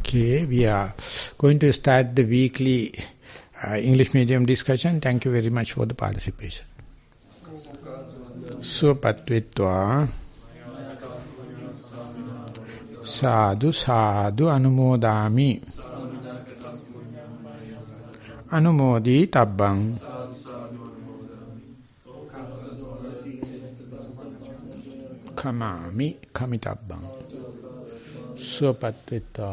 Okay, we are going to start the weekly English medium discussion. Thank you very much for the participation. Supatvitva sadhu sadhu anumodami anumodi tabbang kamami kamitabbang Supatvitva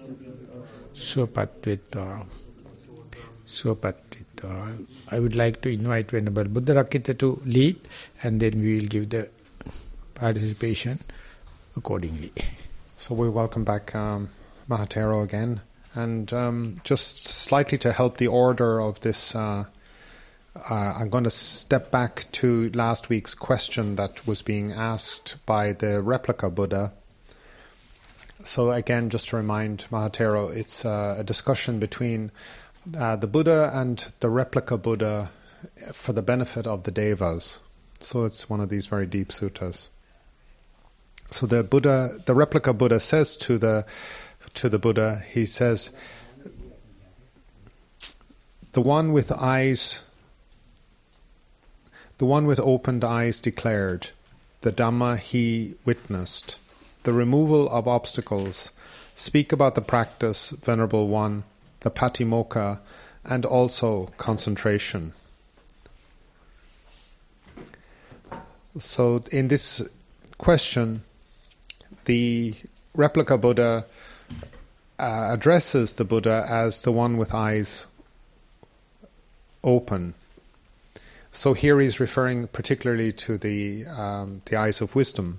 Supatvitva Supatvitva. I would like to invite Venerable Buddharakkhita to lead, and then we will give the participation accordingly. So we welcome back Mahatero again, and just slightly to help the order of this, I'm going to step back to last week's question that was being asked by the replica Buddha. So again, just to remind Mahatero, it's a discussion between the Buddha and the replica Buddha for the benefit of the Devas. So it's one of these very deep suttas. So the replica Buddha says to the Buddha, he says, the one with opened eyes declared, the Dhamma he witnessed, the removal of obstacles, speak about the practice, Venerable One, the Patimokkha, and also concentration. So in this question, the replica Buddha addresses the Buddha as the one with eyes open. So here he's referring particularly to the eyes of wisdom.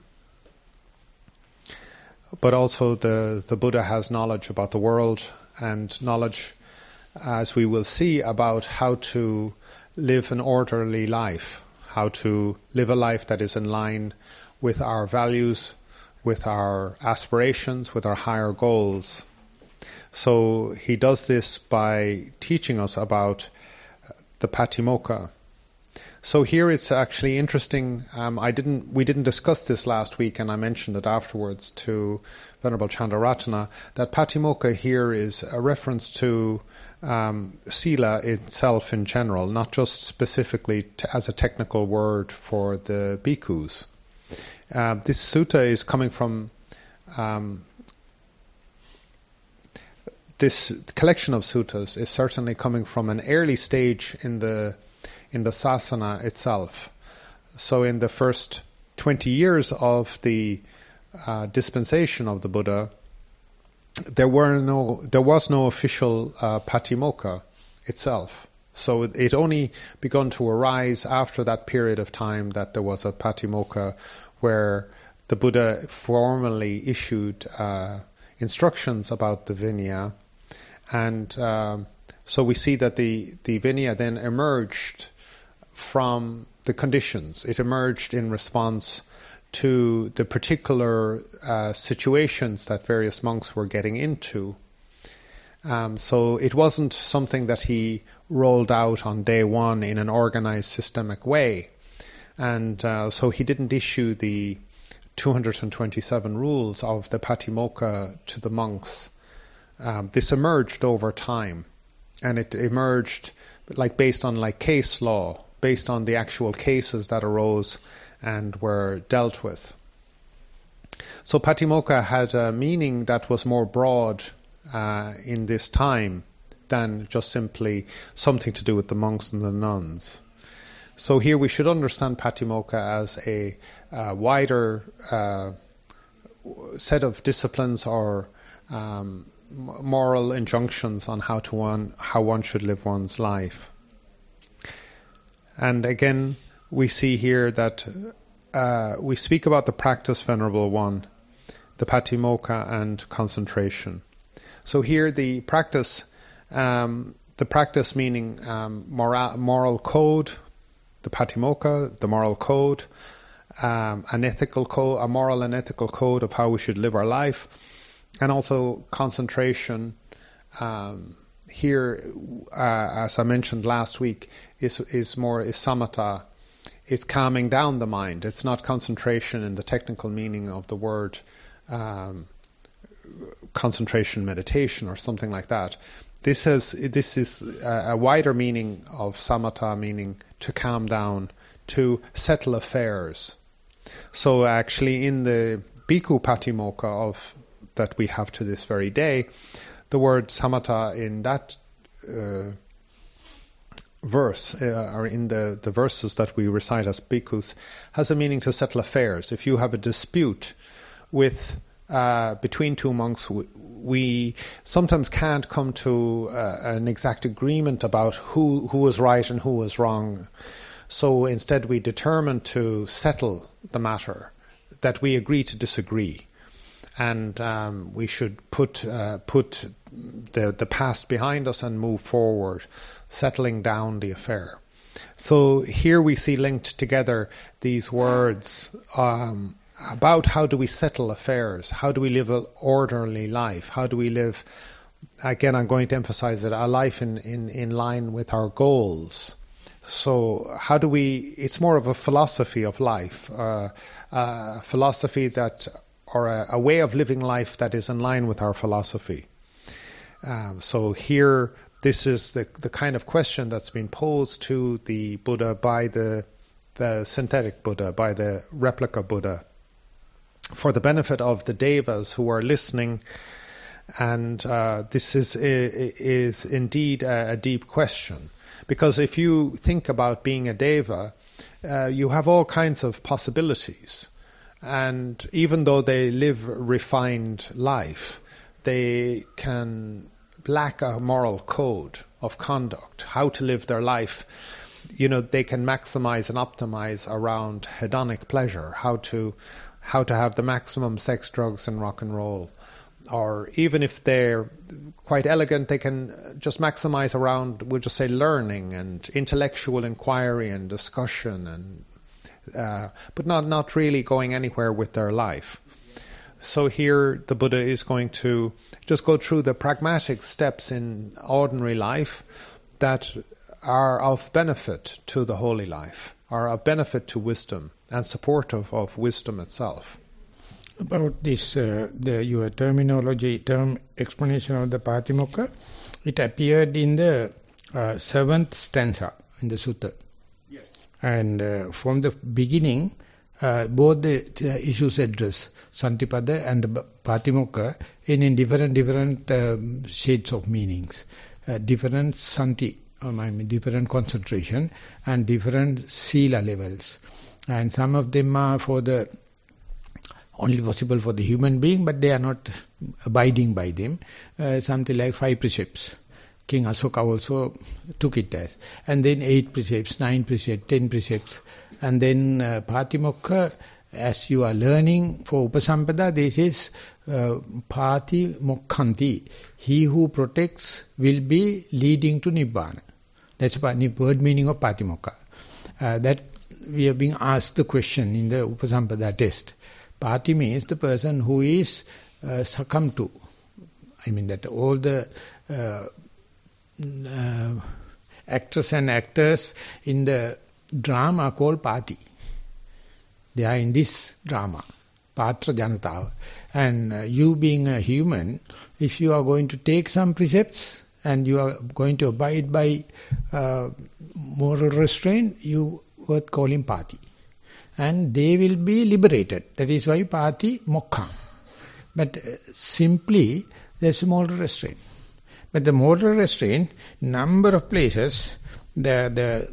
But also the Buddha has knowledge about the world and knowledge, as we will see, about how to live an orderly life, how to live a life that is in line with our values, with our aspirations, with our higher goals. So he does this by teaching us about the Patimokkha. So here it's actually interesting. We didn't discuss this last week, and I mentioned it afterwards to Venerable Chandaratana, that Patimokkha here is a reference to sila itself in general, not just specifically as a technical word for the bhikkhus. This sutta is coming from this collection of suttas is certainly coming from an early stage in the sasana itself. So in the first 20 years of the dispensation of the Buddha, there was no official Patimokkha itself. So it only begun to arise after that period of time that there was a Patimokkha where the Buddha formally issued instructions about the Vinaya. And so we see that the Vinaya then emerged from the conditions. It emerged in response to the particular situations that various monks were getting into. So it wasn't something that he rolled out on day one in an organized, systemic way. And so he didn't issue the 227 rules of the Patimokkha to the monks. This emerged over time. And it emerged based on case law, based on the actual cases that arose and were dealt with. So Patimokkha had a meaning that was more broad in this time than just simply something to do with the monks and the nuns. So here we should understand Patimokkha as a wider set of disciplines or moral injunctions on how one should live one's life. And again, we see here that we speak about the practice, Venerable One, the Patimokkha and concentration. So here the practice meaning moral code, the Patimokkha, the moral code, a moral and ethical code of how we should live our life, and also concentration. Here, as I mentioned last week, is samatha. It's calming down the mind. It's not concentration in the technical meaning of the word concentration meditation or something like that. This is a wider meaning of samatha, meaning to calm down, to settle affairs. So actually in the Bhikkhu Patimokkha that we have to this very day, the word samatha in that verse, or in the verses that we recite as bhikkhus, has a meaning to settle affairs. If you have a dispute with between two monks, we sometimes can't come to an exact agreement about who was right and who was wrong. So instead we determine to settle the matter, that we agree to disagree. And we should put the past behind us and move forward, settling down the affair. So here we see linked together these words about how do we settle affairs, how do we live an orderly life, how do we live, again I'm going to emphasize it, a life in line with our goals. So how do we, it's more of a philosophy of life, a philosophy that, or a way of living life that is in line with our philosophy. So here, this is the kind of question that's been posed to the Buddha by the synthetic Buddha, by the replica Buddha, for the benefit of the devas who are listening. And this is indeed a deep question. Because if you think about being a deva, you have all kinds of possibilities. And even though they live a refined life, they can lack a moral code of conduct, how to live their life. You know, they can maximize and optimize around hedonic pleasure, how to have the maximum sex, drugs, and rock and roll. Or even if they're quite elegant, they can just maximize around, we'll just say, learning and intellectual inquiry and discussion, and but not really going anywhere with their life. So here the Buddha is going to just go through the pragmatic steps in ordinary life that are of benefit to the holy life, are of benefit to wisdom and supportive of wisdom itself. About this, your term explanation of the Patimokkha, it appeared in the 7th stanza in the sutta. Yes. And from the beginning, both the issues addressed, Santipada and the Patimokkha, in different shades of meanings, different Santi, different concentration, and different Sila levels. And some of them are for the only possible for the human being, but they are not abiding by them. Something like 5 precepts. King Asoka also took it as. And then 8 precepts, 9 precepts, 10 precepts. And then Patimokkha, as you are learning for Upasampada, this is Patimokkanti. He who protects will be leading to Nibbana. That's the word meaning of Patimokkha. That we are being asked the question in the Upasampada test. Pati means the person who is succumbed to. I mean that all the actors and actors in the drama are called Pati. They are in this drama, Patra Janatava. And you being a human, if you are going to take some precepts and you are going to abide by moral restraint, you would call him Pati. And they will be liberated. That is why Pati Mokkha. But simply, there's a moral restraint. But the moral restraint, number of places, the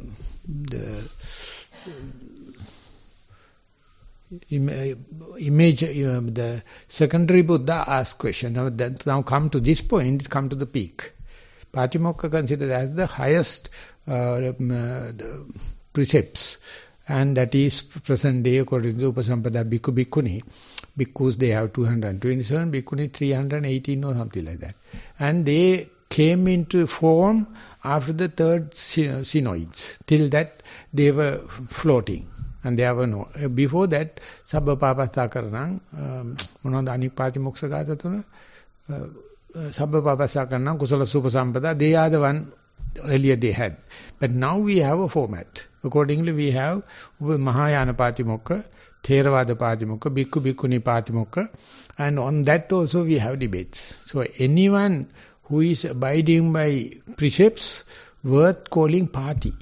image, the secondary Buddha asked question. Now come to this point, come to the peak. Patimokkha considered as the highest the precepts. And that is present day according to Upasampada Bhikkhu Bhikkhuni. Bhikkhus they have 227, Bhikkhuni 318 or something like that. And they came into form after the 3rd synods. Till that they were floating. And there were no. Before that, Sabba Papasta Karanang, Mananda Anik Patimokkha Gata Tuna, Sabba Papasta Karanang, Kusala Supasampada, they are the one earlier they had. But now we have a format. Accordingly, we have Mahayana Patimokkha, Theravada Patimokkha, Bhikkhu Bhikkhuni Patimokkha, and on that also we have debates. So anyone who is abiding by precepts worth calling Pati.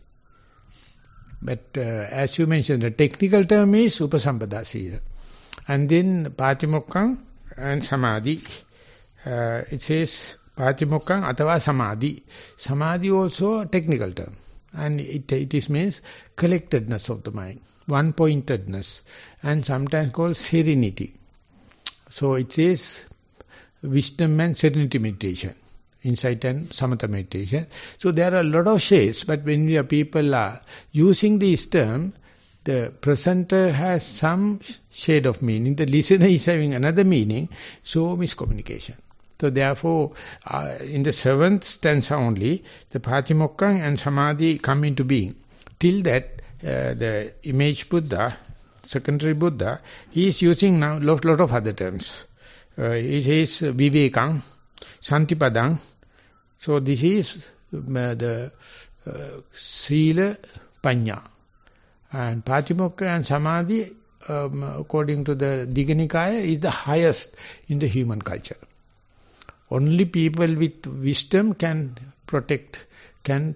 But as you mentioned, the technical term is Upasampada Sila. And then Patimokkha and Samadhi. It says Patimokkha Atava Samadhi. Samadhi also a technical term. And it means collectedness of the mind, one-pointedness, and sometimes called serenity. So it says wisdom and serenity meditation, insight and samatha meditation. So there are a lot of shades, but when people are using this term, the presenter has some shade of meaning, the listener is having another meaning, so miscommunication. So therefore, in the 7th stanza only, the Patimokkha and Samadhi come into being. Till that, the image Buddha, secondary Buddha, he is using now lot of other terms. He says Vivekang, Santipadang. So this is the Sila Panya. And Patimokkha and Samadhi, according to the Digha Nikaya, is the highest in the human culture. Only people with wisdom can protect, can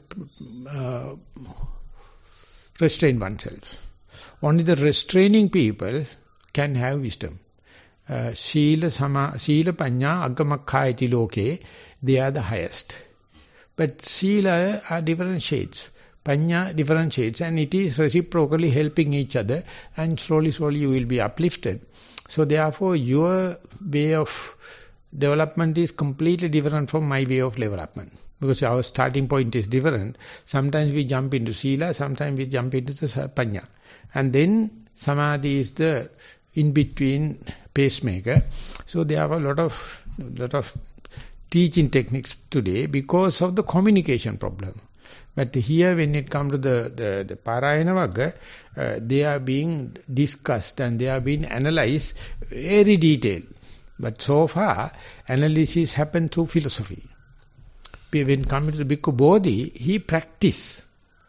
restrain oneself. Only the restraining people can have wisdom. Sila Panya Agamakkha loke, they are the highest. But Sila are different shades. Panya different shades, and it is reciprocally helping each other, and slowly you will be uplifted. So therefore your way of development is completely different from my way of development. Because our starting point is different. Sometimes we jump into Sila, sometimes we jump into the Panya. And then Samadhi is the in-between pacemaker. So there are a lot of teaching techniques today because of the communication problem. But here when it comes to the Parayana Vagga, they are being discussed and they are being analyzed very detailed. But so far, analysis happened through philosophy. When coming to the Bhikkhu Bodhi, he practiced.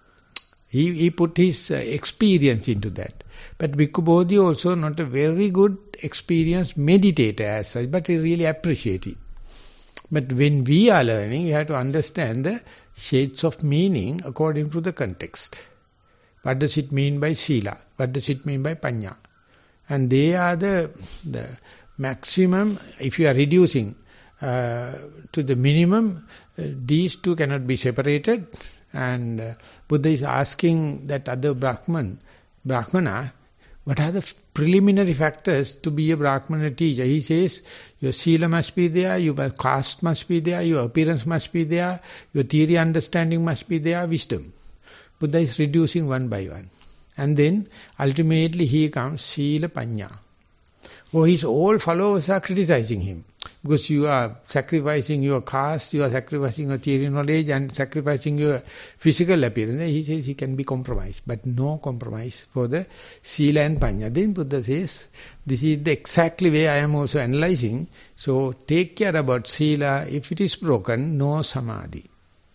He put his experience into that. But Bhikkhu Bodhi also not a very good experienced meditator as such, but he really appreciates it. But when we are learning, we have to understand the shades of meaning according to the context. What does it mean by Sila? What does it mean by Panya? And they are the maximum. If you are reducing to the minimum, these two cannot be separated. And Buddha is asking that other Brahmana, what are the preliminary factors to be a Brahmana teacher? He says, your Sila must be there, your caste must be there, your appearance must be there, your theory understanding must be there, wisdom. Buddha is reducing one by one. And then ultimately he comes Sila Panya. Oh, his all followers are criticizing him. Because you are sacrificing your caste, you are sacrificing your theory knowledge and sacrificing your physical appearance. He says he can be compromised, but no compromise for the Sila and Panya. Then Buddha says, this is the exactly way I am also analyzing. So take care about Sila. If it is broken, no Samadhi.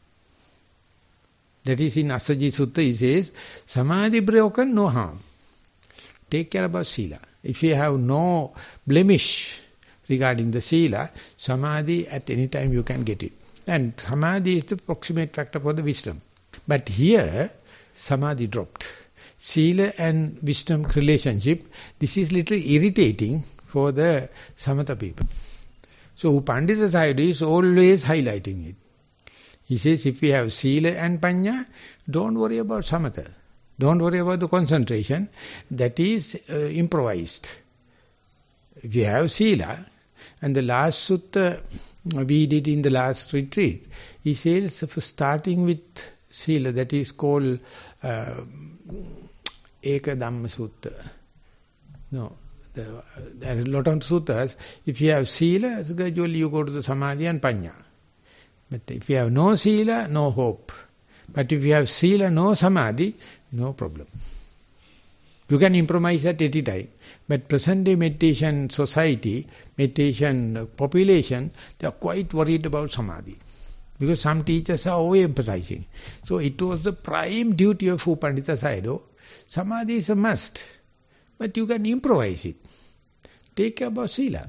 That is in Asaji Sutta, he says, Samadhi broken, no harm. Take care about Sila. If you have no blemish regarding the Sila, Samadhi at any time you can get it. And Samadhi is the proximate factor for the wisdom. But here, Samadhi dropped. Sila and wisdom relationship, this is little irritating for the Samatha people. So Pandita Sayadaw is always highlighting it. He says, if you have Sila and Panya, don't worry about Samatha. Don't worry about the concentration. That is improvised. If you have Sila, and the last sutta we did in the last retreat, he says, starting with Sila, that is called Eka Dhamma Sutta. No, there are a lot of suttas. If you have Sila, gradually you go to the Samadhi and Panya. But if you have no Sila, no hope. But if you have Sila, no Samadhi, no problem. You can improvise at any time. But present-day meditation society, meditation population, they are quite worried about Samadhi. Because some teachers are overemphasizing. So it was the prime duty of Pandita Sayadaw. Samadhi is a must. but you can improvise it. Take care about Sila.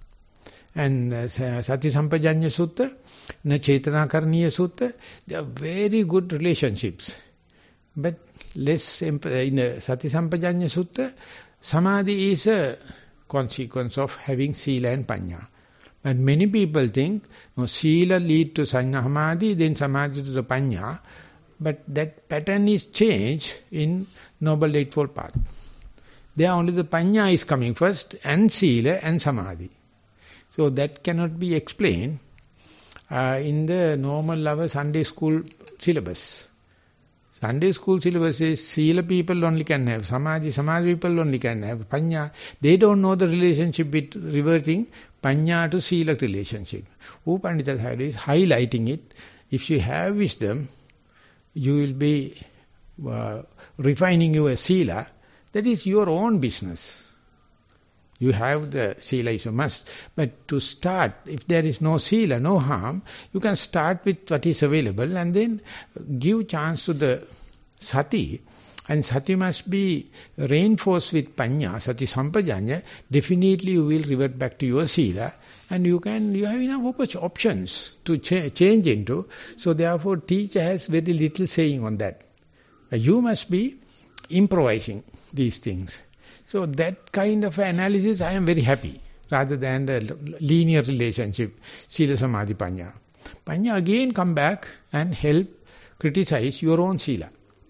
And Sati Sampajanya Sutta, Na Chetana Karniya Sutta, they are very good relationships. But less, in Sati Sampajanya Sutta, Samadhi is a consequence of having Sila and Panya. But many people think, no, Sila lead to Samadhi, then Samadhi to the Panya. But that pattern is changed in Noble Eightfold Path. There only the Panya is coming first, and Sila and Samadhi. So that cannot be explained in the normal our Sunday school syllabus. Sunday school syllabus is Sila people only can have, Samadhi people only can have, Panya. They don't know the relationship with reverting Panya to Sila relationship. U Pandita Sayadaw is highlighting it. If you have wisdom, you will be refining your Sila. That is your own business. You have the Sila is a must. But to start, if there is no Sila, no harm, you can start with what is available and then give chance to the Sati. And Sati must be reinforced with Panya, Sati Sampajanya. Definitely you will revert back to your Sila. And you have enough options to change into. So therefore teacher has very little saying on that. You must be improvising these things. So that kind of analysis I am very happy, rather than the linear relationship, Sila Samadhi Panya. Panya again come back and help criticize your own Sila.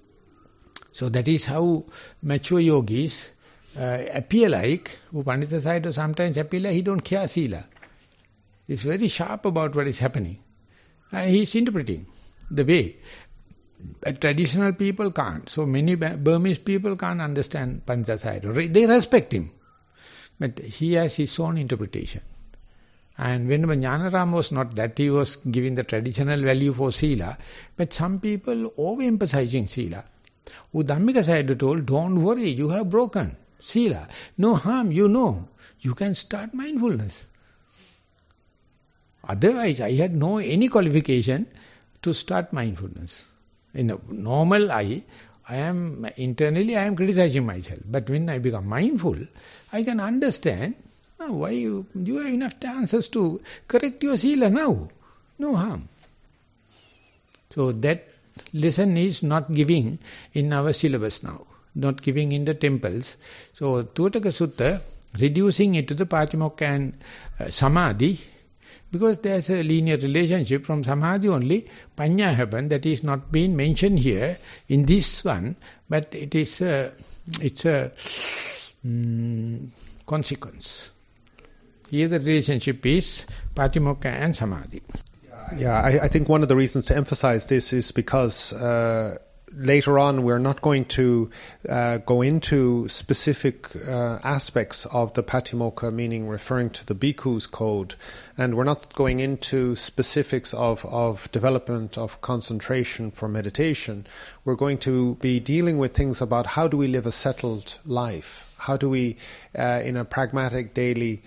So that is how mature yogis appear like, Pandita Sayadaw sometimes appear like he don't care Sila. He's very sharp about what is happening. And he's interpreting the way. But traditional people can't. So many Burmese people can't understand Pandita Sayadaw. They respect him. But he has his own interpretation. And when Jnanaram was not that, he was giving the traditional value for Sila. But some people overemphasizing Sila. Dhammika Sayadaw told, don't worry, you have broken Sila. No harm, you know. You can start mindfulness. Otherwise, I had no any qualification to start mindfulness. In a normal I am internally I am criticizing myself. But when I become mindful, I can understand why you have enough chances to correct your Sila now. No harm. So that lesson is not giving in our syllabus now. Not giving in the temples. So Tuataka Sutta, reducing it to the Patimokkha and Samadhi, because there is a linear relationship from Samadhi only, Panya happen, that is not being mentioned here in this one, but it is it's a consequence. Here the relationship is Patimokkha and Samadhi. Yeah, I think one of the reasons to emphasize this is because later on we're not going to go into specific aspects of the Patimokkha, meaning referring to the Bhikkhu's code, and we're not going into specifics of development of concentration for meditation. We're going to be dealing with things about how do we live a settled life, how do we in a pragmatic daily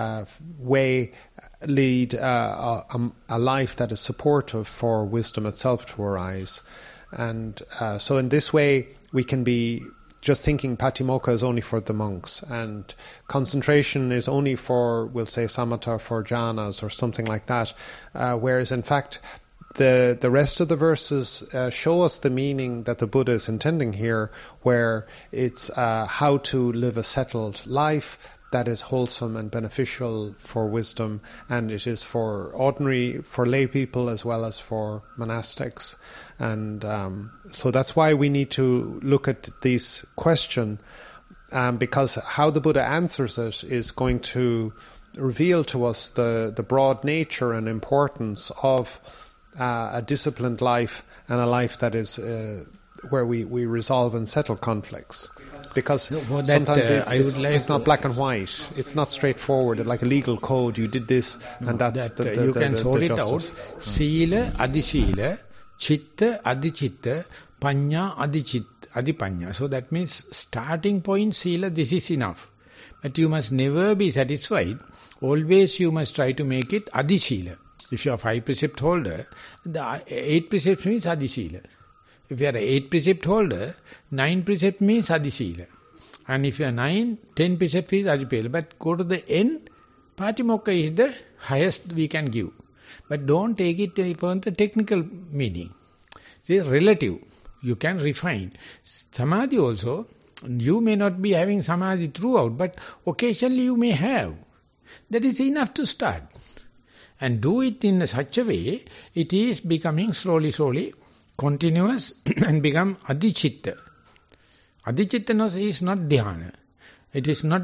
way lead a life that is supportive for wisdom itself to arise. And so in this way, we can be just thinking Patimokkha is only for the monks, and concentration is only for, we'll say, samatha, for jhanas or something like that. Whereas in fact, the rest of the verses show us the meaning that the Buddha is intending here, where it's how to live a settled life that is wholesome and beneficial for wisdom, and it is for lay people as well as for monastics. And so that's why we need to look at this question, because how the Buddha answers it is going to reveal to us the broad nature and importance of a disciplined life and a life that is where we resolve and settle conflicts. Because sometimes it's not black and white. It's not straightforward, like a legal code. You did this, and that's the you can sort it out. Sila, adisila, chitta, adichitta, panya, adipanya. So that means starting point sila, this is enough. But you must never be satisfied. Always you must try to make it adisila. If you are 5 precept holder, the 8 precepts means adisila. If you are an 8 precept holder, 9 precept means adisila. And if you are 9, 10 precepts is Adipela. But go to the end, Patimokkha is the highest we can give. But don't take it from the technical meaning. It's relative. You can refine. Samadhi also, you may not be having Samadhi throughout, but occasionally you may have. That is enough to start. And do it in such a way, it is becoming slowly, continuous and become Adichitta. Adichitta is not dhyana. It is not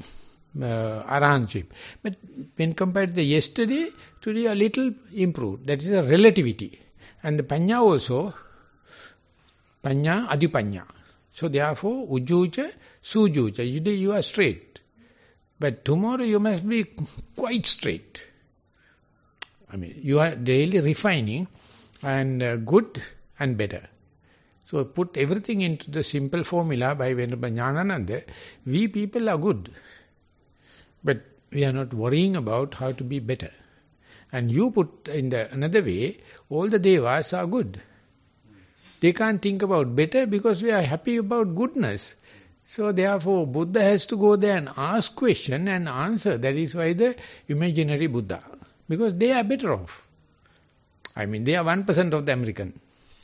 arhanship. But when compared to the yesterday, today a little improved. That is a relativity. And the panya also, panya, adipanya. So therefore, ujucha, sujucha. Today you are straight. But tomorrow you must be quite straight. I mean, you are daily refining and good and better. So put everything into the simple formula by Venerable Jnanananda. We people are good. But we are not worrying about how to be better. And you put in the another way, all the devas are good. They can't think about better because we are happy about goodness. So therefore, Buddha has to go there and ask question and answer. That is why the imaginary Buddha. Because they are better off. I mean, they are 1% of the American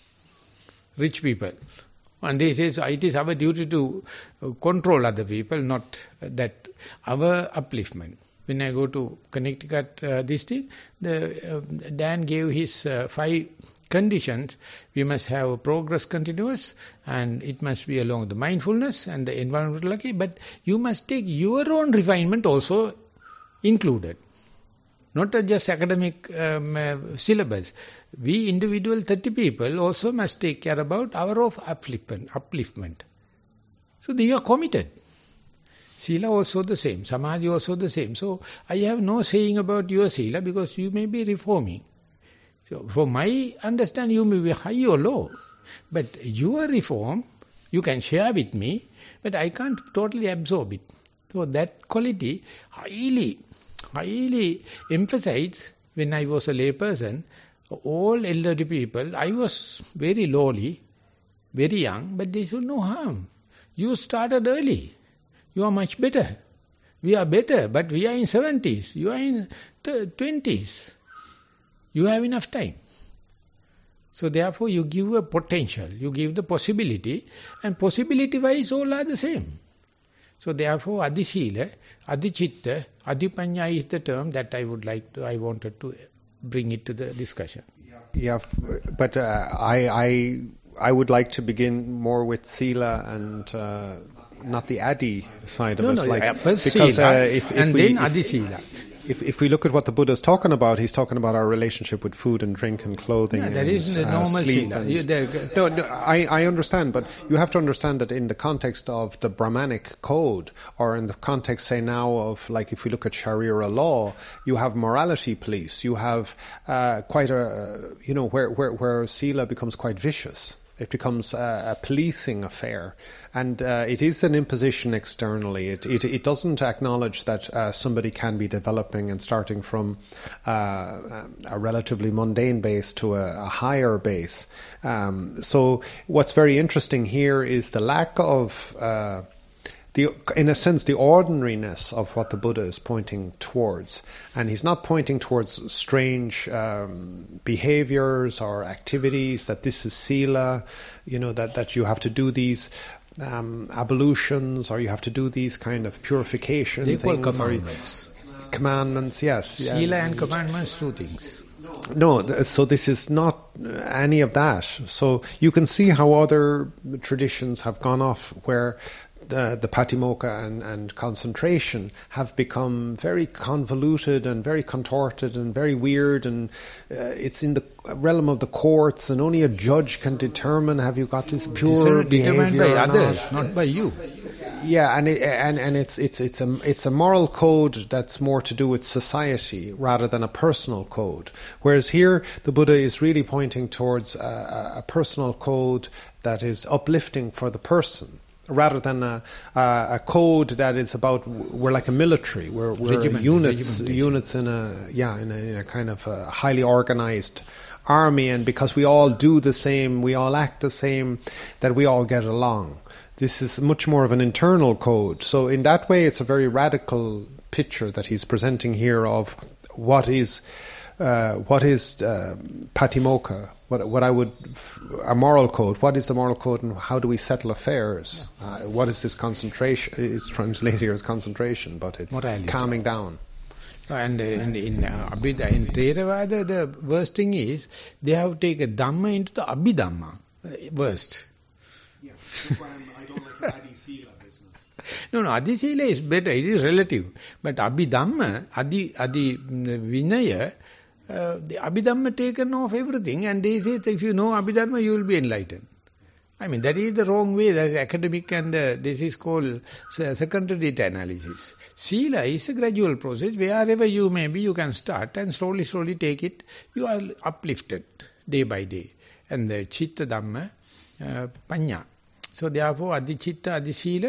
rich people. And they say, so it is our duty to control other people, not that our upliftment. When I go to Connecticut, this thing, Dan gave his 5 conditions. We must have a progress continuous, and it must be along the mindfulness and the environmental lucky, but you must take your own refinement also included. Not just academic syllabus. We individual 30 people also must take care about our upliftment. So they are committed. Sila also the same. Samadhi also the same. So I have no saying about your Sila because you may be reforming. So for my understanding, you may be high or low. But your reform, you can share with me, but I can't totally absorb it. So that quality highly emphasized when I was a lay person. All elderly people, I was very lowly, very young, but they should no harm. You started early. You are much better. We are better, but we are in 70s. You are in 20s. You have enough time. So therefore you give a potential, you give the possibility, and possibility-wise all are the same. So therefore Adisila, Adichitta, Adipanya is the term that I wanted to bring it to the discussion. Yeah, but I would like to begin more with Sila and not the Adi side of it. First because Sila then Adisila. If we look at what the Buddha is talking about, he's talking about our relationship with food and drink and clothing. Yeah, that is the normal Sila. No, I understand, but you have to understand that in the context of the Brahmanic code, or in the context, say now, of like if we look at Sharia law, you have morality police. You have quite a, where Sila becomes quite vicious. It becomes a policing affair, and it is an imposition externally. It doesn't acknowledge that somebody can be developing and starting from a relatively mundane base to a higher base. So what's very interesting here is the lack of in a sense, the ordinariness of what the Buddha is pointing towards. And he's not pointing towards strange behaviors or activities, that this is Sila, that you have to do these ablutions, or you have to do these kind of purification they things. Call commandments. Commandments, yes. Sila and commandments, 2 things. No, so this is not any of that. So you can see how other traditions have gone off where the Patimokkha and concentration have become very convoluted and very contorted and very weird, and it's in the realm of the courts, and only a judge can determine have you got this pure behavior determined by or others, not by you. Yeah, and it's a moral code that's more to do with society rather than a personal code. Whereas here the Buddha is really pointing towards a personal code that is uplifting for the person. rather than a code that is about, we're like a military, we're units in a kind of a highly organized army, and because we all do the same, we all act the same, that we all get along. This is much more of an internal code. So in that way, it's a very radical picture that he's presenting here of what is patimokkha, what I would, a moral code. What is the moral code, and how do we settle affairs? What is this concentration? It's translated here as concentration, but it's morality. Calming down. And in Theravada, the worst thing is they have taken Dhamma into the Abhidhamma. Worst. Yeah, that's why I don't like the Adi Sila business. No, Adi Sila is better. It is relative. But Abhidhamma, Adi Vinaya, the Abhidhamma taken off everything, and they say if you know Abhidhamma, you will be enlightened. I mean, that is the wrong way. That is academic, and this is called secondary data analysis. Sila is a gradual process. Wherever you may be, you can start and slowly take it. You are uplifted day by day. And the Chitta Dhamma, Panya. So therefore, Sila,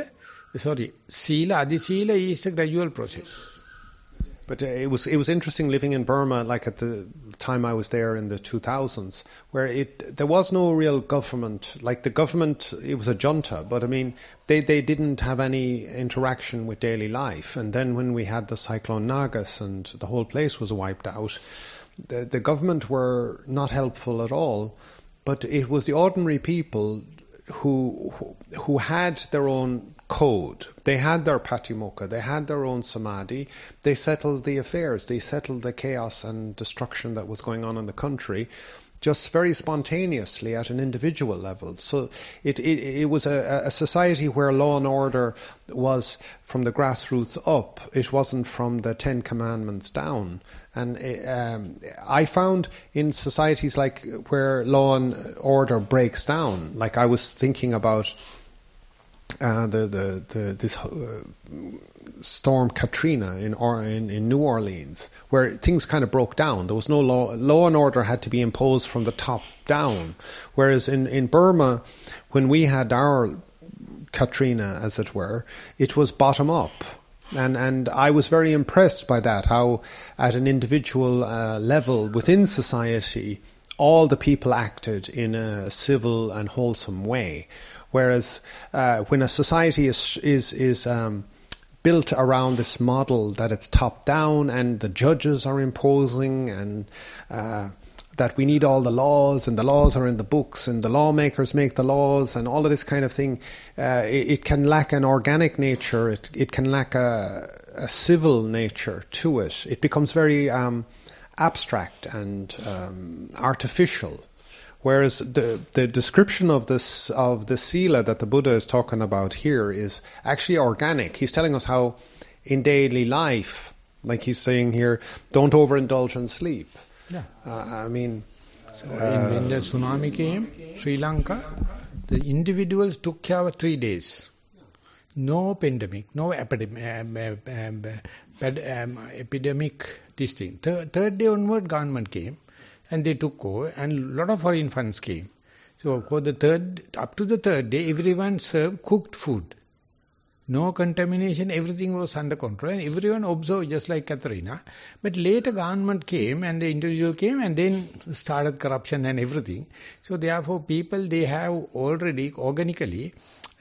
Adi Sila is a gradual process. But it was interesting living in Burma, like at the time I was there in the 2000s, where there was no real government. Like the government, it was a junta, but I mean, they didn't have any interaction with daily life. And then when we had the Cyclone Nagas and the whole place was wiped out, the government were not helpful at all. But it was the ordinary people who had their own code. They had their patimokkha, they had their own samadhi, they settled the affairs, they settled the chaos and destruction that was going on in the country just very spontaneously at an individual level. So it was a society where law and order was from the grassroots up. It wasn't from the 10 Commandments down. And I found in societies like where law and order breaks down, like I was thinking about this storm Katrina in New Orleans, where things kind of broke down. There was no law and order had to be imposed from the top down. Whereas in Burma, when we had our Katrina, as it were, it was bottom up. And I was very impressed by that, how at an individual level within society, all the people acted in a civil and wholesome way. Whereas when a society is built around this model that it's top down and the judges are imposing and that we need all the laws and the laws are in the books and the lawmakers make the laws and all of this kind of thing, it can lack an organic nature. It can lack a civil nature to it. It becomes very abstract and artificial. Whereas the description of the sila that the Buddha is talking about here is actually organic. He's telling us how in daily life, like he's saying here, don't overindulge and sleep. Yeah. When the tsunami came, Sri Lanka, the individuals took care of 3 days. No pandemic, no epidemic this thing. Third day onward, government came. And they took over, and a lot of foreign funds came. So for up to the third day, everyone served cooked food. No contamination, everything was under control. And everyone observed, just like Katrina. But later government came, and the individual came, and then started corruption and everything. So therefore people, they have already organically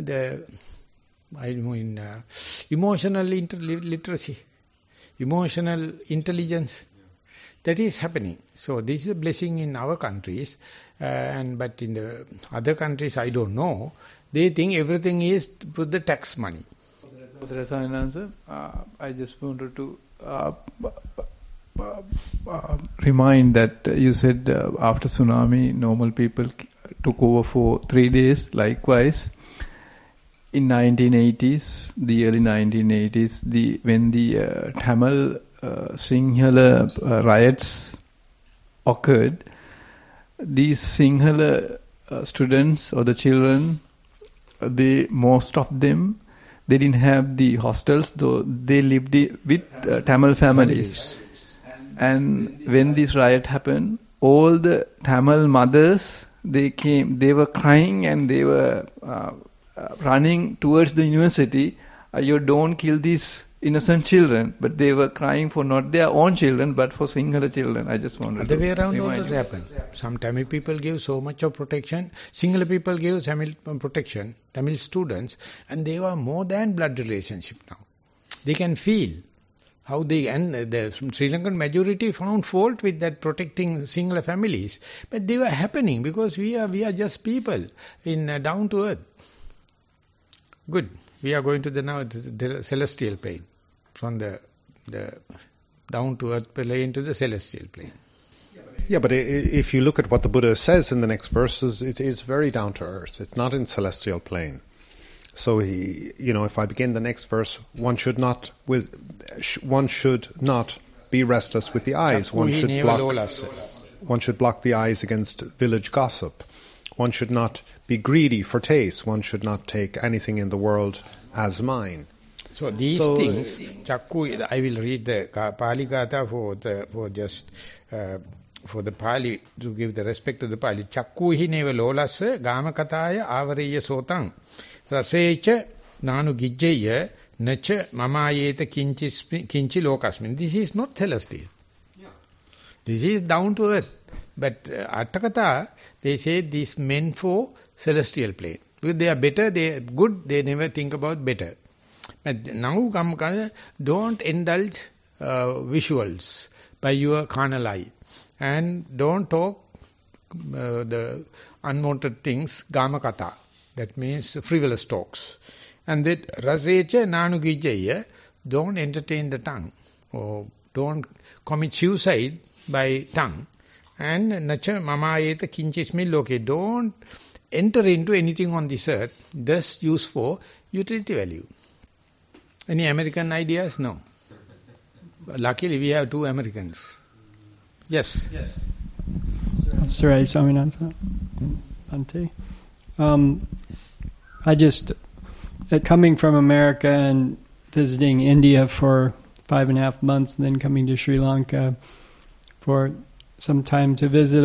emotional literacy, emotional intelligence. That is happening. So this is a blessing in our countries, but in the other countries, I don't know. They think everything is with the tax money. I just wanted to remind that you said after tsunami, normal people took over for 3 days. Likewise, in 1980s, the early 1980s, when the Tamil Sinhala riots occurred, these Sinhala students or the children, most of them, they didn't have the hostels, though they lived with Tamil families. And when this riot happened, all the Tamil mothers, they came, they were crying and they were running towards the university, you don't kill these innocent children, but they were crying for not their own children, but for Sinhala children. I just wanted Other to way around remind always you. happen. Some Tamil people give so much of protection. Sinhala people give Tamil protection, Tamil students, and they are more than blood relationship now. They can feel how they, and the Sri Lankan majority found fault with that protecting Sinhala families. But they were happening because we are just people in down to earth. Good. We are going to the celestial plane. From the down to earth plane to the celestial plane. Yeah, but if you look at what the Buddha says in the next verses, it is very down to earth. It's not in celestial plane. So if I begin the next verse, one should not be restless with the eyes. One should block the eyes against village gossip. One should not be greedy for taste. One should not take anything in the world as mine. So these things, Chakku, I will read the Pali Gatha for the Pali, to give the respect to the Pali. Chakku hi neva lolasa gama kataya avariya sotang rasecha nanu gijjaya nacha mamayeta kinchi lokasmin. This is not celestial. Yeah. This is down to earth. But Attakatha, they say this meant for celestial plane. Because they are better, they are good, they never think about better. But now don't indulge visuals by your carnal eye. And don't talk the unwanted things, gamakatha. That means frivolous talks. And that rasecha nanugijaya, don't entertain the tongue. Or don't commit suicide by tongue. And nacha mamayeta kinchismi loke, don't enter into anything on this earth, thus used for utility value. Any American ideas? No. Luckily we have two Americans. Yes. Yes. Sarai Swaminatha Bhante. I just, coming from America and visiting India for 5.5 months and then coming to Sri Lanka for some time to visit,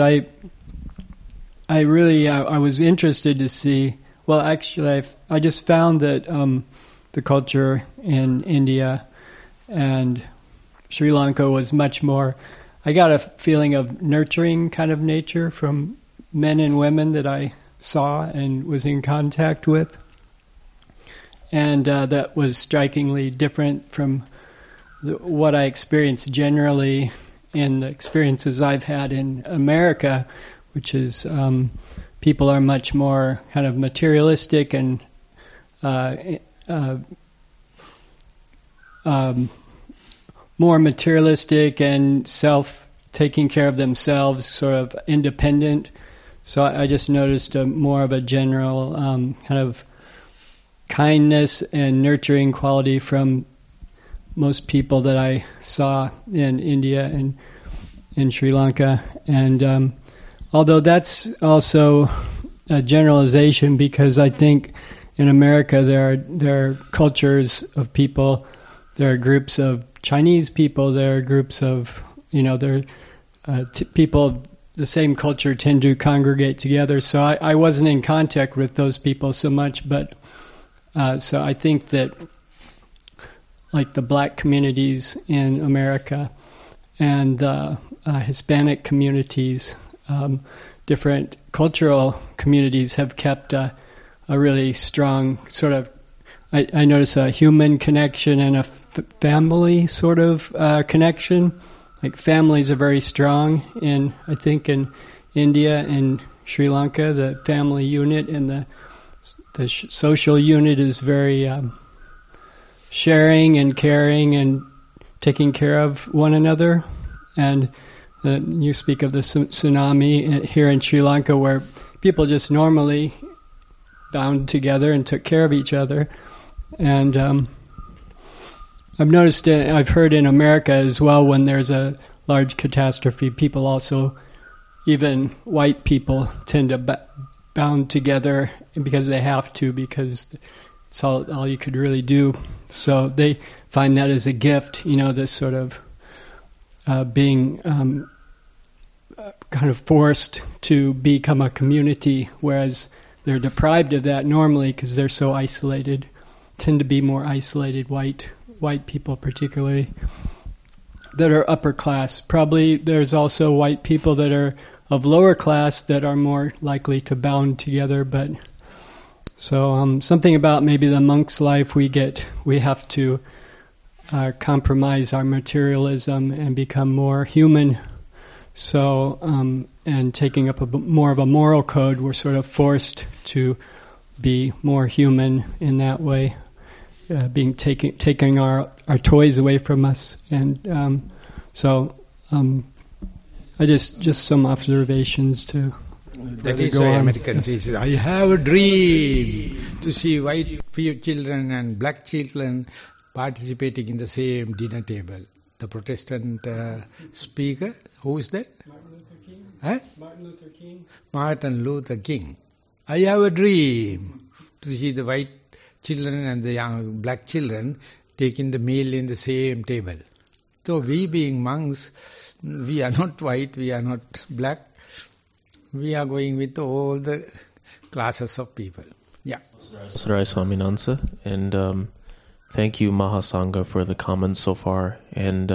I was interested to see, well actually I just found that the culture in India and Sri Lanka was much more, I got a feeling of nurturing kind of nature from men and women that I saw and was in contact with. And that was strikingly different from what I experienced generally in the experiences I've had in America, which is people are much more kind of materialistic and more materialistic and taking care of themselves, sort of independent. So I just noticed more of a general kind of kindness and nurturing quality from most people that I saw in India and in Sri Lanka. And although that's also a generalization, because I think in America there are cultures of people, there are groups of Chinese people, there are groups of, people of the same culture tend to congregate together. So I wasn't in contact with those people so much, but so I think that like the black communities in America and the Hispanic communities, different cultural communities have kept a really strong sort of, I notice a human connection and a family sort of connection. Like families are very strong I think in India and Sri Lanka, the family unit and the social unit is very sharing and caring and taking care of one another. And you speak of the tsunami here in Sri Lanka, where people just normally bound together and took care of each other. And I've noticed, I've heard in America as well, when there's a large catastrophe, people also, even white people, tend to bound together because they have to, because it's all you could really do. So they find that as a gift, this sort of being kind of forced to become a community, whereas they're deprived of that normally because they're so isolated, tend to be more isolated, white people particularly, that are upper class. Probably there's also white people that are of lower class that are more likely to bound together. But so something about maybe the monk's life, we have to compromise our materialism and become more human. So and taking up more of a moral code, we're sort of forced to be more human in that way. Taking our toys away from us, and I just some observations to. That is why Americans say, I have a dream to see white children and black children participating in the same dinner table. The Protestant speaker, who is that? Martin Luther King. Huh? Martin Luther King. Martin Luther King. I have a dream to see the white children and the young black children taking the meal in the same table. So we being monks, we are not white, we are not black. We are going with all the classes of people. Yeah. Sarai Swaminansa, and thank you Mahasangha for the comments so far. And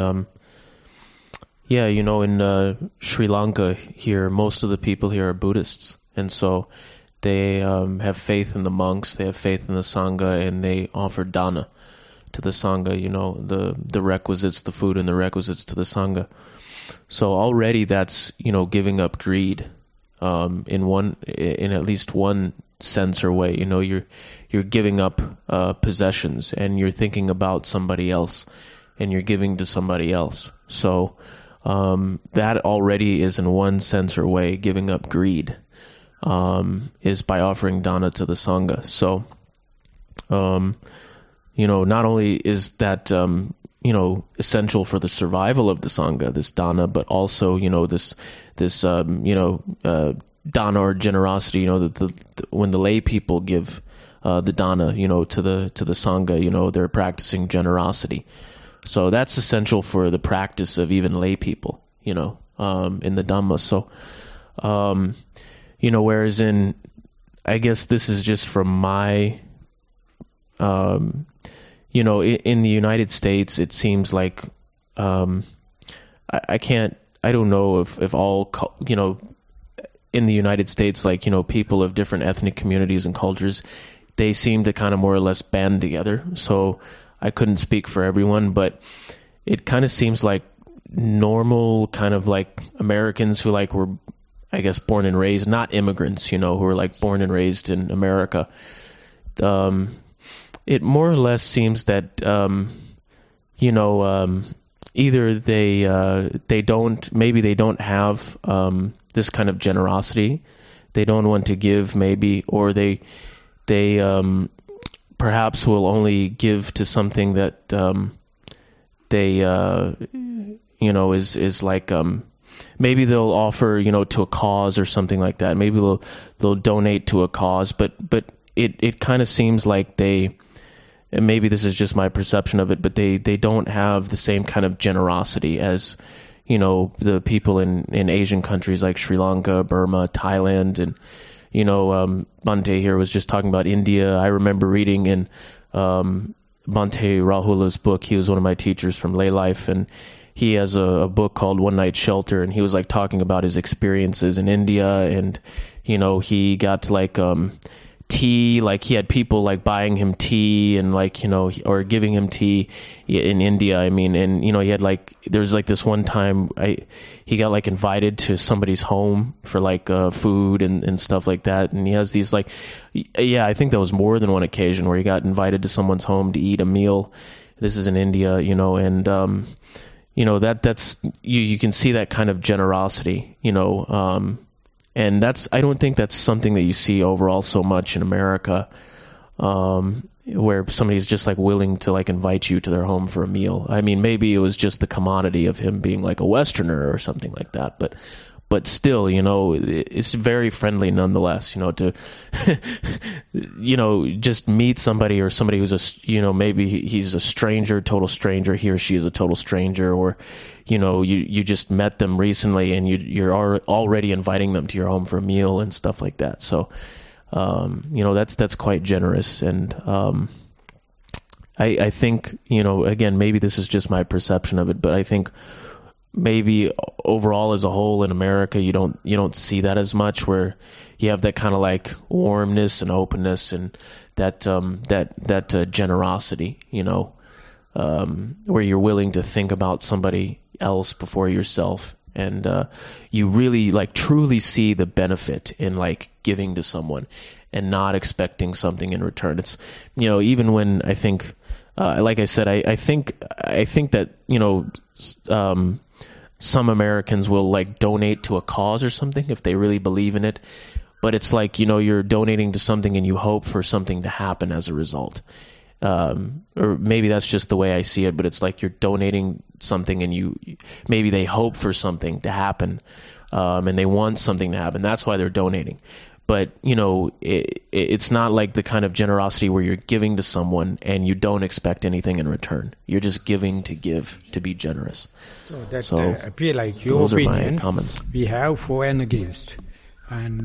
in Sri Lanka here, most of the people here are Buddhists, and so they have faith in the monks, they have faith in the Sangha, and they offer dana to the Sangha, the requisites, the food and the requisites to the Sangha. So already that's, giving up greed in at least one sense or way. You're giving up possessions, and you're thinking about somebody else, and you're giving to somebody else. So that already is in one sense or way giving up greed. Is by offering dana to the Sangha. So, not only is that, essential for the survival of the Sangha, this dana, but also, this dana or generosity, when the lay people give, the dana, to the Sangha, they're practicing generosity. So that's essential for the practice of even lay people, in the Dhamma. So, whereas I guess this is just from my, in the United States, it seems like, I don't know if all, in the United States, people of different ethnic communities and cultures, they seem to kind of more or less band together. So I couldn't speak for everyone, but it kind of seems like normal kind of like Americans who were, I guess, born and raised, not immigrants, who are born and raised in America. It more or less seems that, either they don't have this kind of generosity. They don't want to give, maybe, or they perhaps will only give to something that they is like. Maybe they'll offer, to a cause or something like that. Maybe they'll donate to a cause, but it kind of seems like and maybe this is just my perception of it, but they don't have the same kind of generosity as, the people in Asian countries like Sri Lanka, Burma, Thailand, and, Bhante here was just talking about India. I remember reading in Bhante Rahula's book. He was one of my teachers from Lay Life, and he has a book called One Night Shelter, and he was talking about his experiences in India, and he got tea, he had people buying him tea and or giving him tea in India. I mean, and he had there was this one time he got invited to somebody's home for food and stuff like that, and he has these I think that was more than one occasion where he got invited to someone's home to eat a meal. This is in India, and that's you can see that kind of generosity, and I don't think that's something that you see overall so much in America, where somebody's just willing to invite you to their home for a meal. I mean, maybe it was just the commodity of him being a Westerner or something like that, but still, it's very friendly nonetheless, to, just meet somebody, or somebody who's maybe he's a stranger, total stranger, he or she is a total stranger, or, you just met them recently and you're already inviting them to your home for a meal and stuff like that. So, that's quite generous. And I think, again, maybe this is just my perception of it, but I think maybe overall as a whole in America, you don't see that as much, where you have that kind of like warmness and openness and that generosity, where you're willing to think about somebody else before yourself, and you really like truly see the benefit in like giving to someone and not expecting something in return. It's even when I think like I said, I think that some Americans will like donate to a cause or something if they really believe in it, but it's like you're donating to something and you hope for something to happen as a result. Or maybe that's just the way I see it, but it's like you're donating something and maybe they hope for something to happen, and they want something to happen. That's why they're donating. But, it's not like the kind of generosity where you're giving to someone and you don't expect anything in return. You're just giving to give, to be generous. So that appear like your those opinion. are my comments. We have for and against. And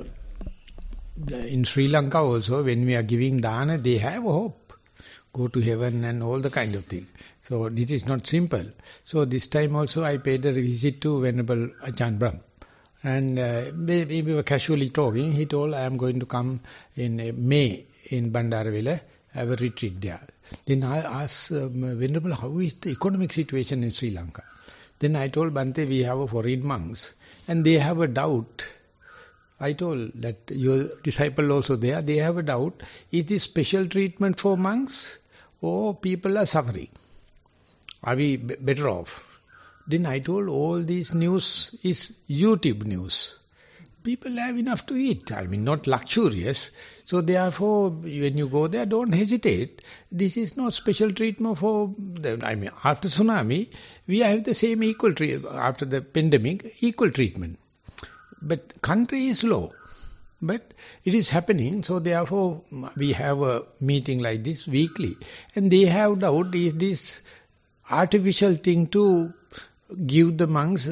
in Sri Lanka also, when we are giving dana, they have a hope. Go to heaven and all the kind of thing. So this is not simple. So this time also I paid a visit to Venerable Ajahn Brahm. And we were casually talking. He told, I am going to come in May in Bandaravila, have a retreat there. Then I asked Venerable, how is the economic situation in Sri Lanka? Then I told Bhante, we have a foreign monks and they have a doubt. I told that your disciple also there, they have a doubt. Is this special treatment for monks or people are suffering? Are we better off? Then I told all this news is YouTube news. People have enough to eat. I mean, not luxurious. So therefore, when you go there, don't hesitate. This is not special treatment for them. I mean, after tsunami, we have the same equal treatment. After the pandemic, equal treatment. But country is low. But it is happening. So therefore, we have a meeting like this weekly. And they have doubt, is this artificial thing to give the monks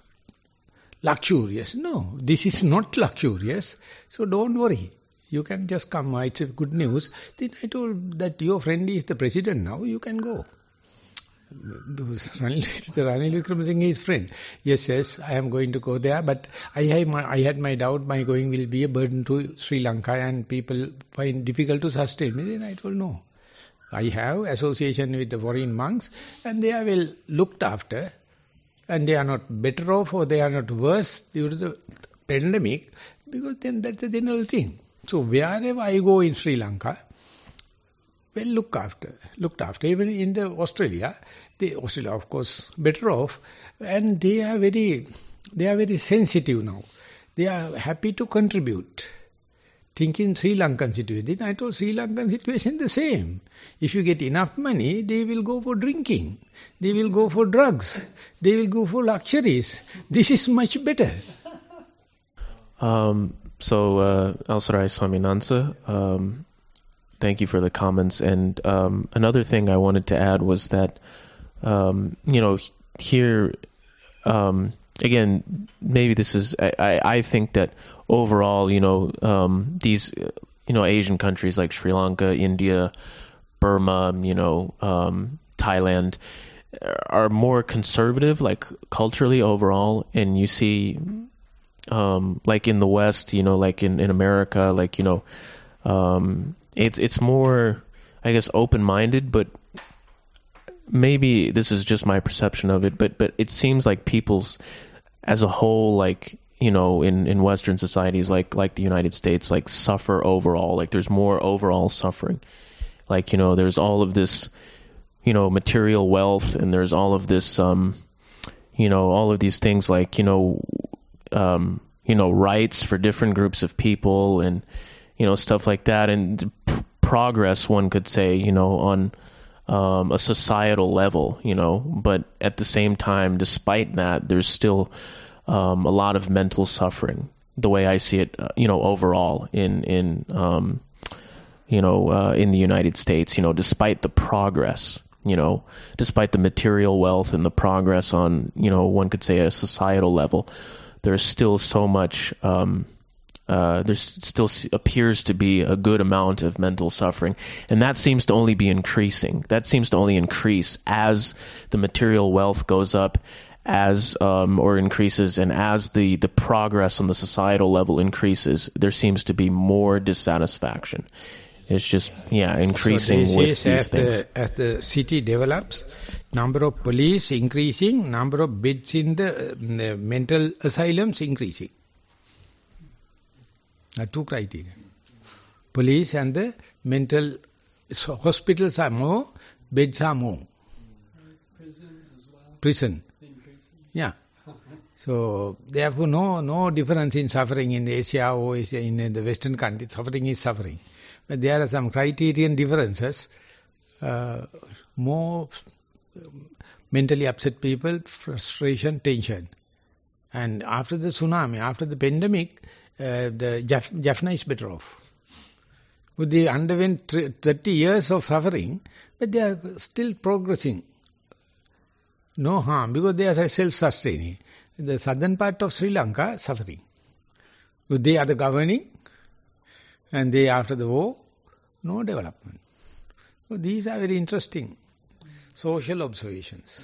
luxurious? No, this is not luxurious. So don't worry. You can just come. It's a good news. Then I told that your friend is the president now. You can go. Ranil Wickremesinghe is friend. Yes, I am going to go there. But I had my doubt my going will be a burden to Sri Lanka and people find difficult to sustain me. Then I told no. I have association with the foreign monks and they are well looked after. And they are not better off or they are not worse due to the pandemic, because then that's the general thing. So wherever I go in Sri Lanka, well looked after. Even in the Australia of course better off, and they are very sensitive now. They are happy to contribute. Thinking Sri Lankan situation, I told Sri Lankan situation the same. If you get enough money, they will go for drinking. They will go for drugs. They will go for luxuries. This is much better. So, Alsarai Swaminansa, thank you for the comments. And another thing I wanted to add was that, here, again, maybe this is, I think that overall, these, Asian countries like Sri Lanka, India, Burma, Thailand are more conservative, like culturally overall. And you see, like in the West, like in America, like, it's more, I guess, open-minded, but maybe this is just my perception of it, but it seems like people's, as a whole, like, in Western societies like the United States, like suffer overall. Like there's more overall suffering. Like, there's all of this, material wealth, and there's all of this, all of these things like, rights for different groups of people and, stuff like that. And progress, one could say, on a societal level, but at the same time, despite that, there's still a lot of mental suffering, the way I see it, overall in the United States, despite the progress, despite the material wealth and the progress on, one could say a societal level, there's still so much there still appears to be a good amount of mental suffering, and that seems to only be increasing. That seems to only increase as the material wealth goes up, as or increases, and as the progress on the societal level increases, there seems to be more dissatisfaction. It's just increasing so with these things. As the city develops, number of police increasing, number of beds in the mental asylums increasing. Two criteria. Police and the mental hospitals are more, beds are more. Prisons as well. Prison. Yeah. So therefore no difference in suffering in Asia or in the Western countries. Suffering is suffering. But there are some criterion differences. More mentally upset people, frustration, tension. And after the tsunami, after the pandemic, the Jaffna is better off. They underwent 30 years of suffering, but they are still progressing. No harm, because they are self-sustaining. The southern part of Sri Lanka, suffering. They are the governing, and they, after the war, no development. So these are very interesting social observations.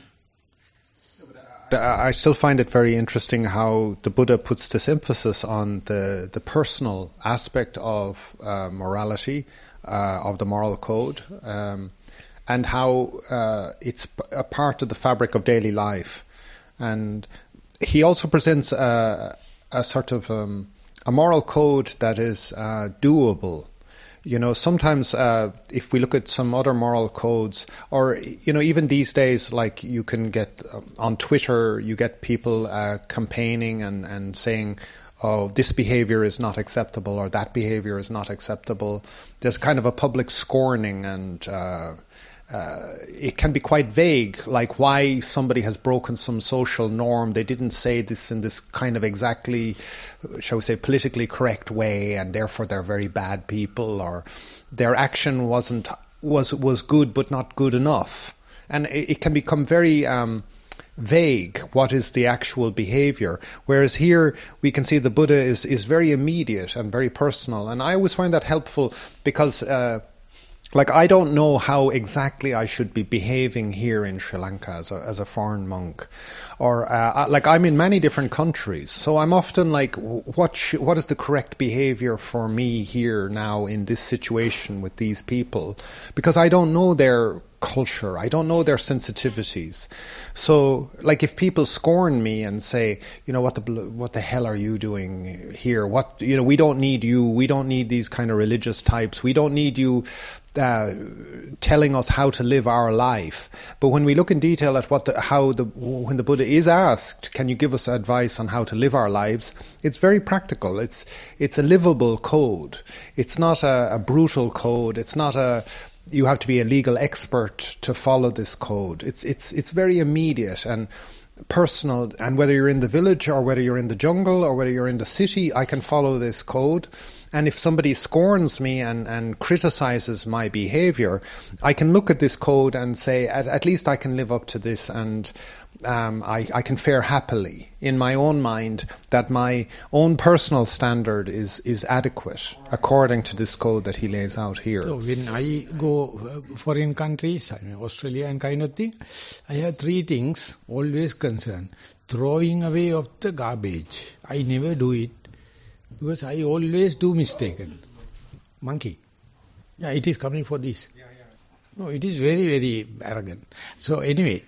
I still find it very interesting how the Buddha puts this emphasis on the personal aspect of morality, of the moral code, and how it's a part of the fabric of daily life. And he also presents a sort of a moral code that is doable. You know, sometimes if we look at some other moral codes, or, you know, even these days, like you can get on Twitter, you get people campaigning and saying, oh, this behavior is not acceptable or that behavior is not acceptable. There's kind of a public scorning, and it can be quite vague, like why somebody has broken some social norm. They didn't say this in this kind of exactly, shall we say, politically correct way, and therefore they're very bad people, or their action was good but not good enough. And it can become very vague, what is the actual behavior. Whereas here we can see the Buddha is very immediate and very personal. And I always find that helpful, because like, I don't know how exactly I should be behaving here in Sri Lanka as a foreign monk, or like, I'm in many different countries, so I'm often like, what is the correct behavior for me here now in this situation with these people? Because I don't know their culture, I don't know their sensitivities. So, like, if people scorn me and say, you know, what the hell are you doing here? We don't need you. We don't need these kind of religious types. We don't need you telling us how to live our life. But when we look in detail at when the Buddha is asked, can you give us advice on how to live our lives? It's very practical. It's a livable code. It's not a brutal code. It's not you have to be a legal expert to follow this code. It's very immediate and personal, and whether you're in the village or whether you're in the jungle or whether you're in the city, I can follow this code. And if somebody scorns me and criticizes my behavior, I can look at this code and say, at least I can live up to this, and I can fare happily in my own mind that my own personal standard is adequate according to this code that he lays out here. So when I go foreign countries, I mean Australia and kind of thing, I have three things always concerned. Throwing away of the garbage. I never do it, because I always do mistaken. Monkey. Yeah, it is coming for this. No, it is very, very arrogant. So anyway,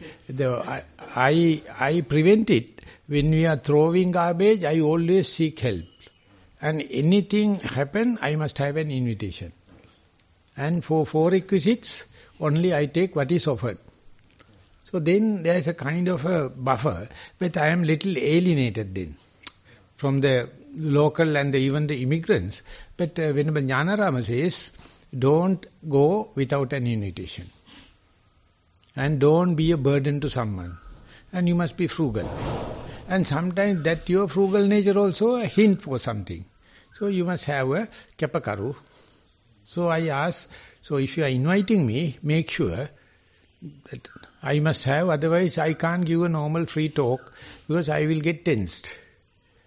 I prevent it. When we are throwing garbage, I always seek help. And anything happen, I must have an invitation. And for 4 requisites, only I take what is offered. So then there is a kind of a buffer, but I am little alienated then from the local and even the immigrants. But Venerable Jnanarama says, don't go without an invitation. And don't be a burden to someone. And you must be frugal. And sometimes that your frugal nature also a hint for something. So you must have a kapakaru. So I ask, so if you are inviting me, make sure that I must have, otherwise I can't give a normal free talk, because I will get tensed.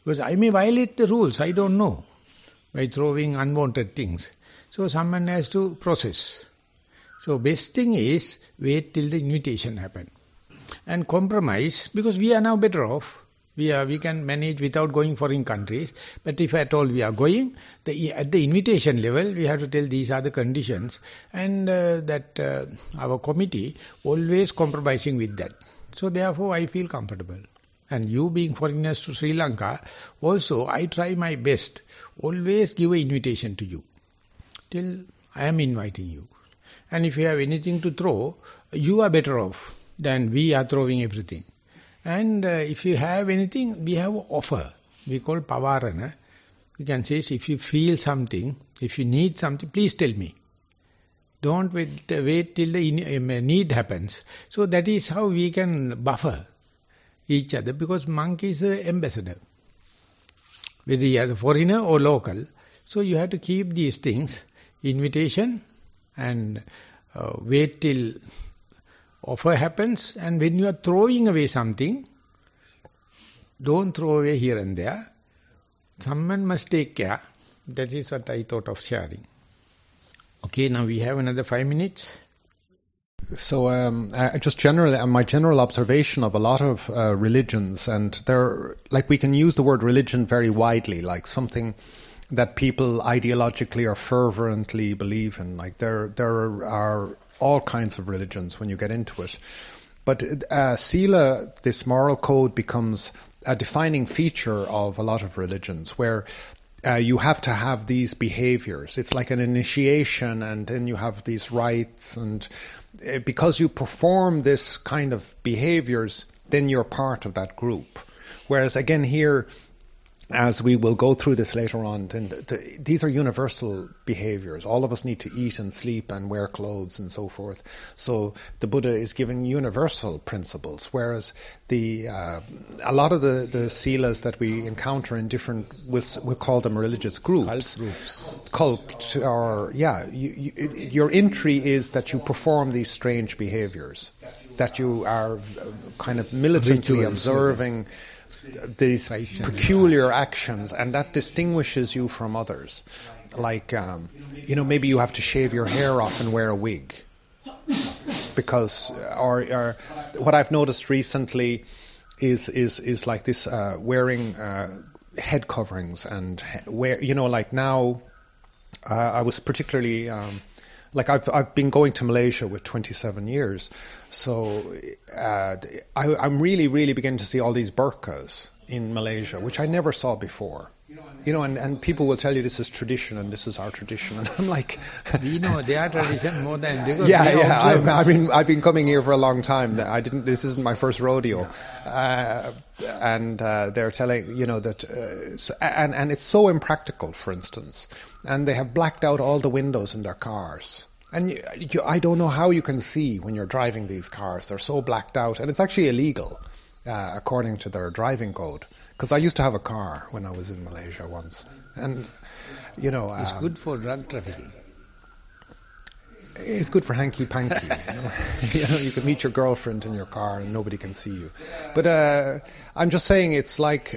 Because I may violate the rules, I don't know, by throwing unwanted things. So someone has to process. So best thing is, wait till the invitation happens. And compromise, because we are now better off. We can manage without going foreign countries. But if at all we are going, at the invitation level, we have to tell these are the conditions. And our committee always compromising with that. So therefore I feel comfortable. And you being foreigners to Sri Lanka, also I try my best. Always give an invitation to you. Till I am inviting you. And if you have anything to throw, you are better off than we are throwing everything. And if you have anything, we have an offer. We call pavarana. We can say, if you feel something, if you need something, please tell me. Don't wait till the need happens. So that is how we can buffer each other, because monk is an ambassador, whether he is a foreigner or local. So you have to keep these things, invitation, and wait till offer happens. And when you are throwing away something, don't throw away here and there. Someone must take care. That is what I thought of sharing. Okay, now we have another 5 minutes. So just generally, my general observation of a lot of religions, and we can use the word religion very widely, like something that people ideologically or fervently believe in. Like there are all kinds of religions when you get into it. But Sila, this moral code, becomes a defining feature of a lot of religions, where you have to have these behaviors. It's like an initiation, and then you have these rites, and because you perform this kind of behaviors, then you're part of that group. Whereas again here, as we will go through this later on, these are universal behaviors. All of us need to eat and sleep and wear clothes and so forth. So the Buddha is giving universal principles, whereas a lot of the silas that we encounter in different, we'll call them religious groups. Cult, or your entry is that you perform these strange behaviors, that you are kind of militantly observing these peculiar actions, and that distinguishes you from others. Like, maybe you have to shave your hair off and wear a wig. Because, or what I've noticed recently is like this, wearing head coverings, and like now, I was particularly, I've been going to Malaysia with 27 years, so I'm really, really beginning to see all these burqas in Malaysia, which I never saw before. And people will tell you this is tradition and this is our tradition, and I'm like, we know their tradition more than they. I've been coming here for a long time. This isn't my first rodeo, and they're telling that, and it's so impractical. For instance, and they have blacked out all the windows in their cars. And I don't know how you can see when you're driving these cars. They're so blacked out. And it's actually illegal, according to their driving code. Because I used to have a car when I was in Malaysia once. And, it's good for drug trafficking. It's good for hanky-panky. You can meet your girlfriend in your car and nobody can see you. But I'm just saying, it's like,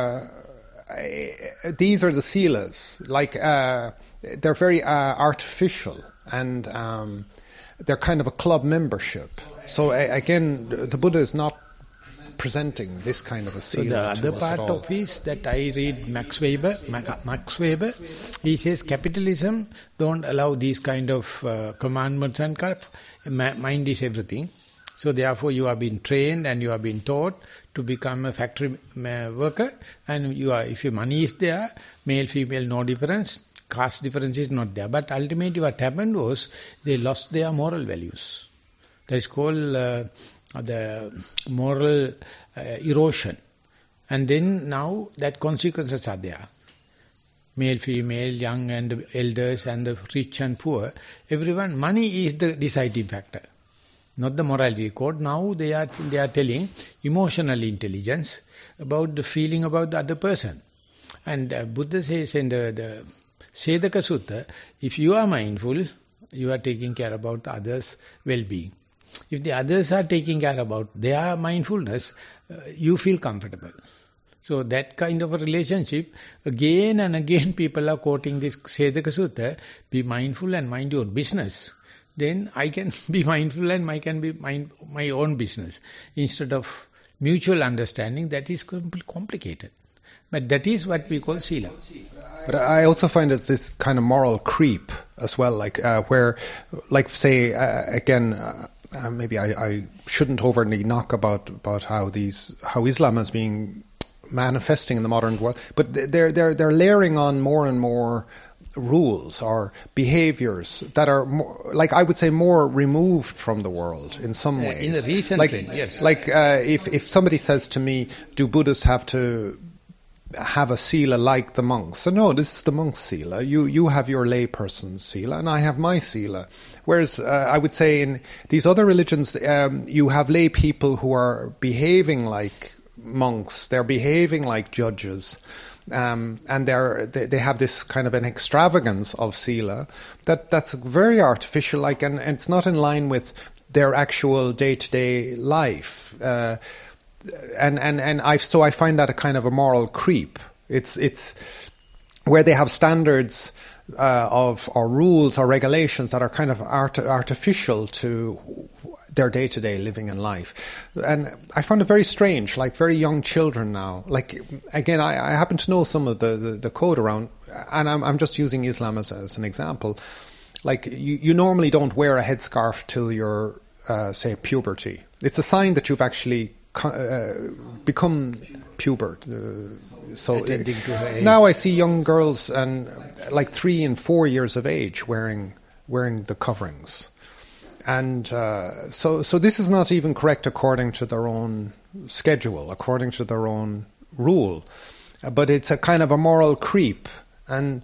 these are the silas. Like, they're very artificial. And they're kind of a club membership. So again, the Buddha is not presenting this kind of a sila. So the other part of his that I read Max Weber, he says capitalism don't allow these kind of commandments and mind is everything. So therefore you are being trained and you are being taught to become a factory worker, and if your money is there, male, female, no difference. Caste difference is not there. But ultimately what happened was they lost their moral values. That is called the moral erosion. And then now that consequences are there. Male, female, young and the elders and the rich and poor. Everyone, money is the deciding factor. Not the morality code. Now they are telling emotional intelligence about the feeling about the other person. And Buddha says in the Sedaka Sutta, if you are mindful, you are taking care about others' well-being. If the others are taking care about their mindfulness, you feel comfortable. So that kind of a relationship, again and again people are quoting this Sedaka Sutta, be mindful and mind your business. Then I can be mindful and I can be my own business. Instead of mutual understanding, that is complicated. But that is what we call Sila. But I also find it's this kind of moral creep as well, like where, like say, again, maybe I shouldn't overly knock about how Islam is being manifesting in the modern world, but they're layering on more and more rules or behaviors that are more, like I would say, more removed from the world in some ways. In the recent trend, yes. Like if somebody says to me, do Buddhists have to have a sila like the monks? So no, this is the monk's sila. You have your layperson's sila, and I have my sila. Whereas I would say in these other religions, you have lay people who are behaving like monks. They're behaving like judges, and they have this kind of an extravagance of sila that's very artificial, like, and it's not in line with their actual day-to-day life. And I find that a kind of a moral creep. It's where they have standards or rules or regulations that are kind of artificial to their day-to-day living and life. And I found it very strange, like very young children now. Like, again, I happen to know some of the code around, and I'm just using Islam as an example. Like, you normally don't wear a headscarf till you're, say, puberty. It's a sign that you've actually become pubert. So now I see young girls and like 3 and 4 years of age wearing the coverings, and so this is not even correct according to their own schedule, according to their own rule, but it's a kind of a moral creep. And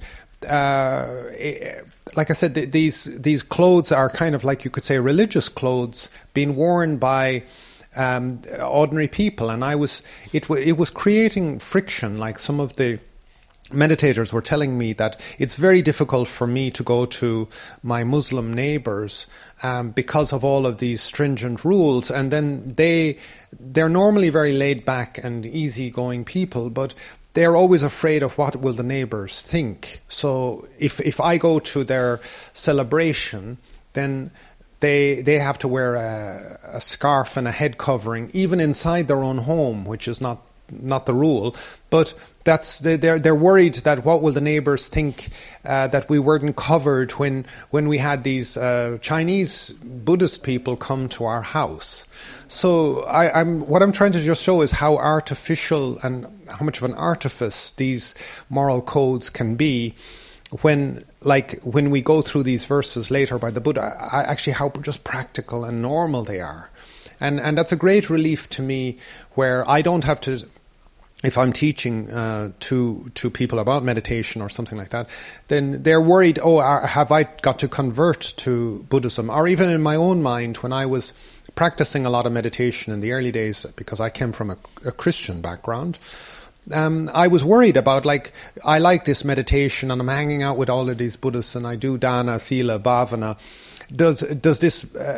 like I said, these clothes are kind of like, you could say, religious clothes being worn by ordinary people, and it was creating friction. Like some of the meditators were telling me that it's very difficult for me to go to my Muslim neighbors because of all of these stringent rules, and then they're normally very laid back and easygoing people, but they're always afraid of what will the neighbors think. So if I go to their celebration, then they have to wear a scarf and a head covering, even inside their own home, which is not the rule. But they're worried that what will the neighbors think that we weren't covered when we had these Chinese Buddhist people come to our house. So what I'm trying to just show is how artificial and how much of an artifice these moral codes can be. When we go through these verses later by the Buddha, actually how just practical and normal they are. And that's a great relief to me, where I don't have to, if I'm teaching to people about meditation or something like that, then they're worried, have I got to convert to Buddhism? Or even in my own mind, when I was practicing a lot of meditation in the early days, because I came from a Christian background, I was worried about, I like this meditation and I'm hanging out with all of these Buddhists and I do dana, sila, bhavana. Does this,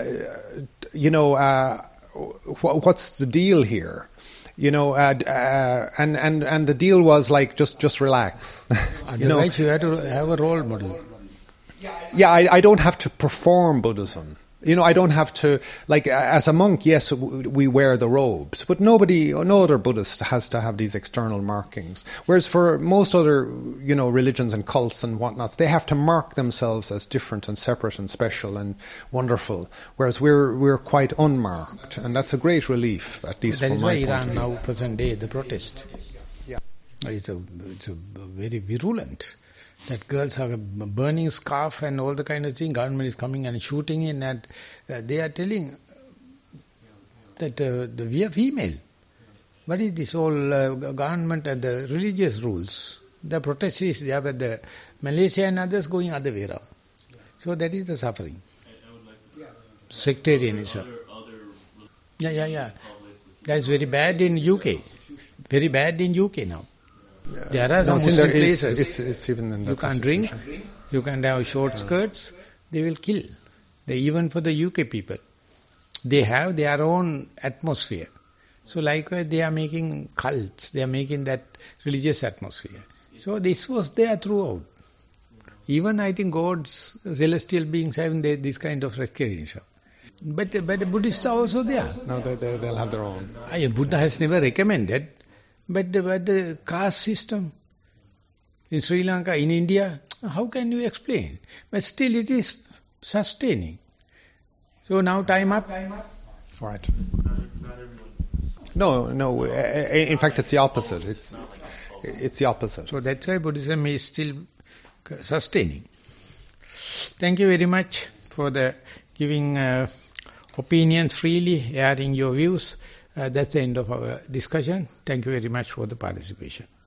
what's the deal here? And the deal was just relax. Otherwise you have to have a role model. Yeah, I don't have to perform Buddhism. I don't have to, as a monk, yes, we wear the robes, but no other Buddhist has to have these external markings. Whereas for most other, religions and cults and whatnots, they have to mark themselves as different and separate and special and wonderful. Whereas we're quite unmarked, and that's a great relief, at least from my point of view. That is why Iran now, present day, the protest. Yeah. It's a very virulent. That girls have a burning scarf and all the kind of thing. Government is coming and shooting in, and they are telling that we are female. What is this whole government and the religious rules? The protest is there, but the Malaysia and others going other way around. So that is the suffering. Sectarianism. Yeah. That's very bad in UK. Very bad in UK now. There are some Muslim places. It's even in you can't drink, you can have short skirts, they will kill. Even for the UK people. They have their own atmosphere. So likewise they are making cults, they are making that religious atmosphere. So this was there throughout. Even I think God's celestial beings having this kind of rescuation. But the Buddhists are also there. No, they'll have their own. Buddha has never recommended, but the caste system in Sri Lanka, in India, how can you explain? But still it is sustaining. So now time up. All right. No. In fact, it's the opposite. It's the opposite. So that's why Buddhism is still sustaining. Thank you very much for the giving opinions freely, airing your views. That's the end of our discussion. Thank you very much for the participation.